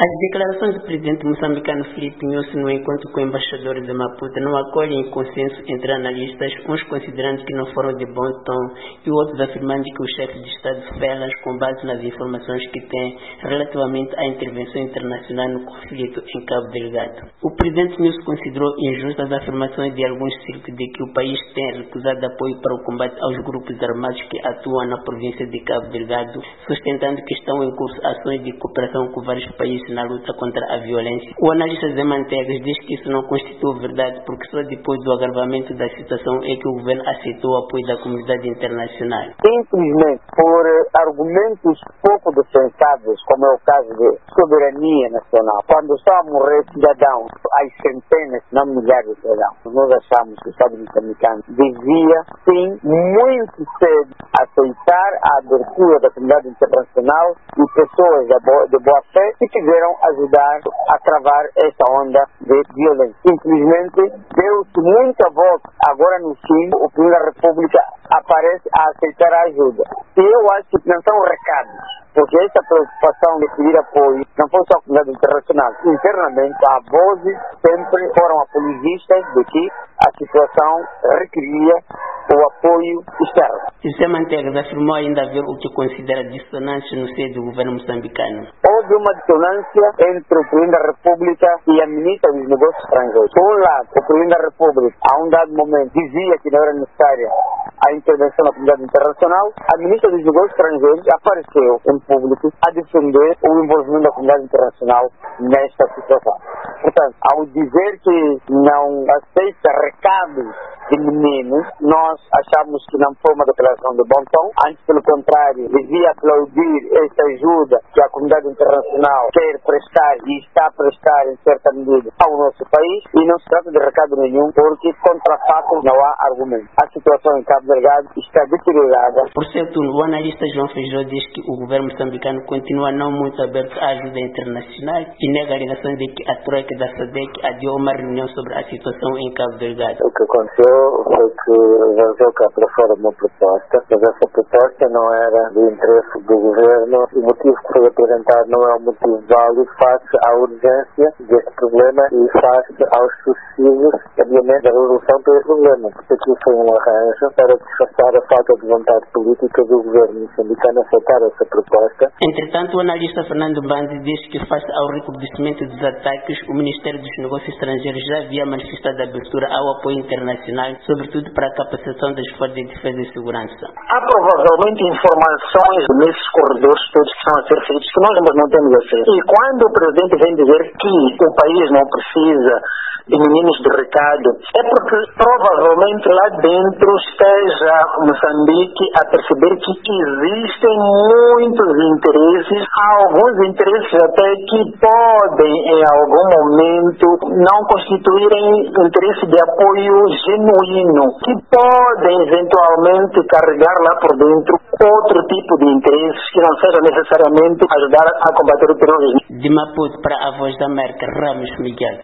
As declarações do presidente moçambicano Filipe Nyusi no encontro com o embaixador de Maputo não acolhem consenso entre analistas, uns considerando que não foram de bom tom e outros afirmando que o chefe de Estado fê-las com base nas informações que tem relativamente à intervenção internacional no conflito em Cabo Delgado. O presidente Nyusi considerou injustas as afirmações de alguns círculos de que o país tem recusado apoio para o combate aos grupos armados que atuam na província de Cabo Delgado, sustentando que estão em curso ações de cooperação com vários países na luta contra a violência. O analista Zé Mantegas diz que isso não constitui verdade porque só depois do agravamento da situação é que o governo aceitou o apoio da comunidade internacional. Simplesmente por argumentos pouco defensáveis, como é o caso de soberania nacional, quando está a morrer cidadãos, as centenas, não milhares de cidadãos, nós achamos que o Estado moçambicano devia, sim, muito cedo aceitar a abertura da comunidade internacional e pessoas de boa fé que tiveram ajudar a travar essa onda de violência. Simplesmente deu-se muita volta. Agora no fim, o presidente da República aparece a aceitar a ajuda. E eu acho que não são recados, porque essa preocupação de pedir apoio não foi só a comunidade internacional. Internamente, as vozes sempre foram apologistas de que a situação requeria o apoio externo. José Mantegas afirmou ainda haver o que considera dissonância no seio do governo moçambicano. Houve uma dissonância entre o presidente da República e a ministra dos Negócios Estrangeiros. Por um lado, o presidente da República, a um dado momento, dizia que não era necessária a intervenção da comunidade internacional. A ministra dos Negócios Estrangeiros apareceu em público a defender o envolvimento da comunidade internacional nesta situação. Portanto, ao dizer que não aceita recados de meninos, nós achamos que não foi uma declaração de bom tom. Antes, pelo contrário, devia aplaudir esta ajuda que a comunidade internacional quer prestar e está a prestar em certa medida ao nosso país, e não se trata de recado nenhum, porque contra fatos não há argumento. A situação em Cabo Delgado está deteriorada. Por certo, o analista João Feijó diz que o governo moçambicano continua não muito aberto à ajuda internacional e nega a alegação de que a troika da SADC adiou uma reunião sobre a situação em Cabo Delgado. O que aconteceu foi que lançou cá para fora uma proposta, mas essa proposta não era do interesse do governo. O motivo que foi apresentado não é um motivo válido face à urgência deste problema e face aos sucessivos, obviamente, da resolução deste problema. Porque aqui foi um arranjo para disfarçar a falta de vontade política do governo moçambicano aceitar essa proposta. Entretanto, o analista Fernando Bandi diz que face ao recrudescimento dos ataques, o Ministério dos Negócios Estrangeiros já havia manifestado abertura ao apoio internacional, sobretudo para a capacitação das forças de defesa e segurança. Há provavelmente informações nesses corredores todos que estão a ser feitos que nós não temos acesso. E quando o presidente vem dizer que o país não precisa de meninos de recado, é porque provavelmente lá dentro esteja Moçambique a perceber que existem muitos interesses, alguns interesses até que podem em algum momento não constituírem interesse de apoio genuíno, que podem eventualmente carregar lá por dentro outro tipo de interesses que não seja necessariamente ajudar a combater o terrorismo. De Maputo para a Voz da América, Ramos Miguel.